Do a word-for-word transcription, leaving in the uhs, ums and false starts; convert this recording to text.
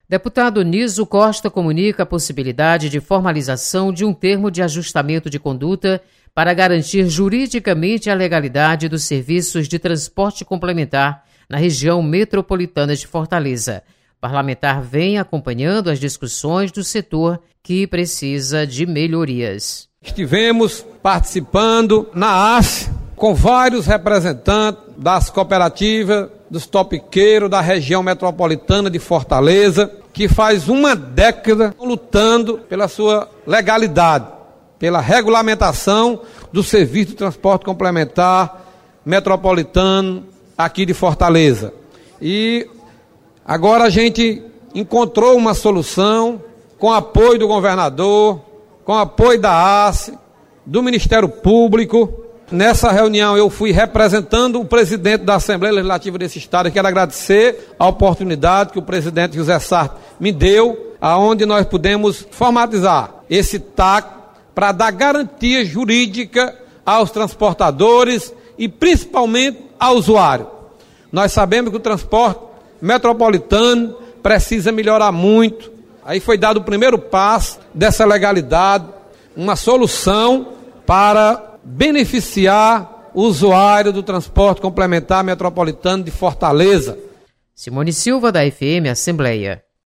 Deputado Niso Costa comunica a possibilidade de formalização de um termo de ajustamento de conduta para garantir juridicamente a legalidade dos serviços de transporte complementar na região metropolitana de Fortaleza. O parlamentar vem acompanhando as discussões do setor que precisa de melhorias. Estivemos participando na A C com vários representantes das cooperativas, dos topiqueiros da região metropolitana de Fortaleza, que faz uma década lutando pela sua legalidade, pela regulamentação do serviço de transporte complementar metropolitano aqui de Fortaleza. E agora a gente encontrou uma solução com apoio do governador, com apoio da A C, do Ministério Público. Nessa reunião eu fui representando o presidente da Assembleia Legislativa desse estado. Eu quero agradecer a oportunidade que o presidente José Sarto me deu, aonde nós pudemos formatizar esse T A C para dar garantia jurídica aos transportadores e principalmente ao usuário. Nós sabemos que o transporte metropolitano precisa melhorar muito. Aí foi dado o primeiro passo dessa legalidade, uma solução para beneficiar o usuário do transporte complementar metropolitano de Fortaleza. Simone Silva, da F M Assembleia.